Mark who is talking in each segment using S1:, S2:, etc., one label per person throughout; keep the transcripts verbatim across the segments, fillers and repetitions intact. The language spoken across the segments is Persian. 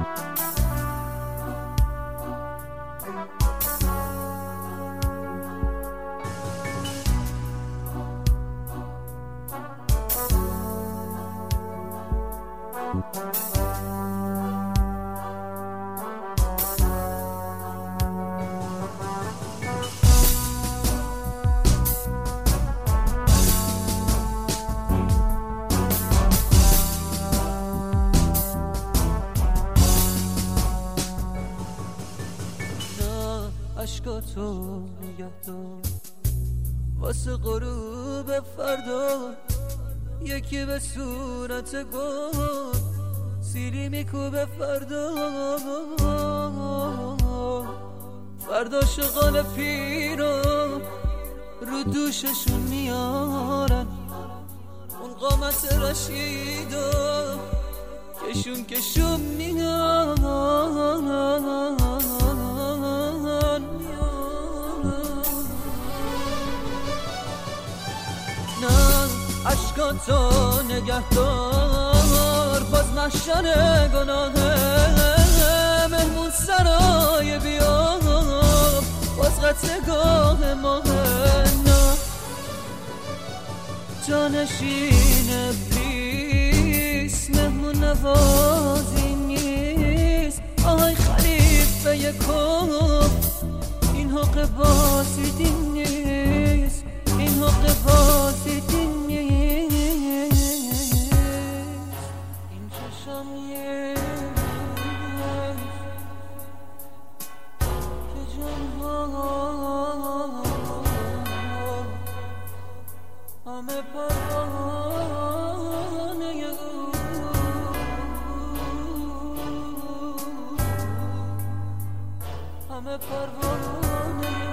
S1: عشقاتو نگه دار واسه غروب فردا، یکی به صورت گل سیلی میکوبه فردا. فردا شغال پیرو رو دوششون میارن، اون قامت رشیدو کشون کشون میان. عشقاتو نگه دار باز محشر گناهه، مهمون سرای بیا باز قطعگاه ماهه. نه جانشین ابلیس مهمون نوازی نیست. آهای خلیفه یکم این حق بازیدی نیست، این حق بازیدی نیست. این چشم نیست که جنها همه پروانه او، همه پروانه او.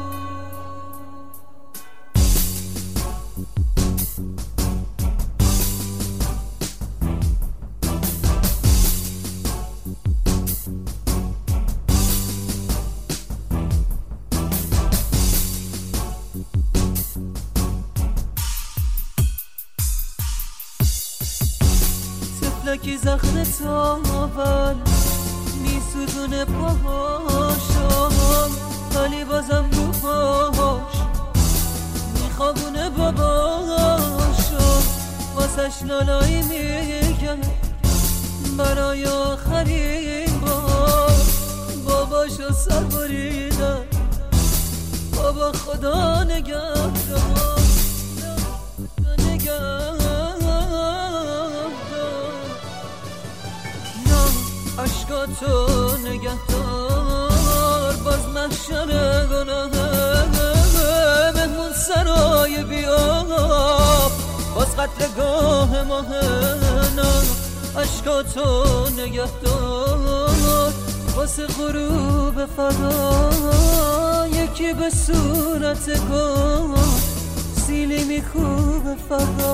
S1: طفلکی زخم تاول میسوزونه پاهاشو، ولی بازم رو پاهاش میخوابونه باباشو. واسش لالایی میگن برای آخرین بار، باباشو سر بریدن بابا خدا نگهدار، نگهدار. عشقاتو نگه دار باز محشر گناهه، مهمون سرای بیاب باز قتلگاه ماهه. نه عشقاتو نگه دار واسه غروب فردا، یکی به صورت گل سیلی میکوبه فردا.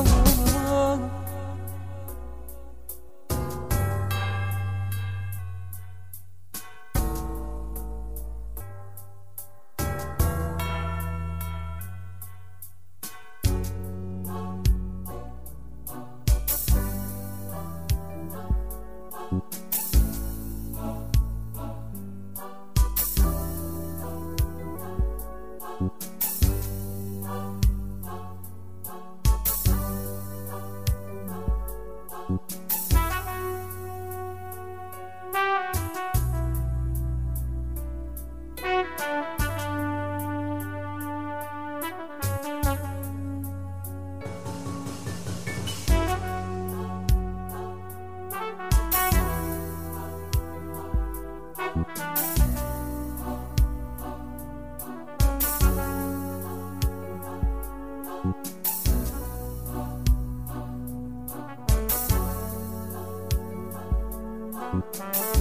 S2: Thank you.